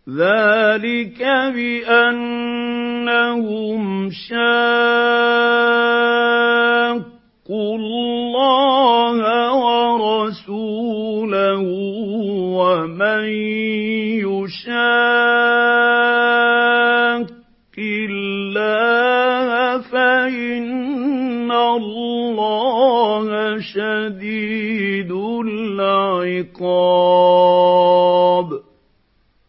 ذَٰلِكَ بِأَنَّهُمْ شَاقُّوا اللَّهَ وَرَسُولَهُ ۖ وَمَن يُشَاقِّ اللَّهَ فَإِنَّ اللَّهَ شَدِيدُ الْعِقَابِ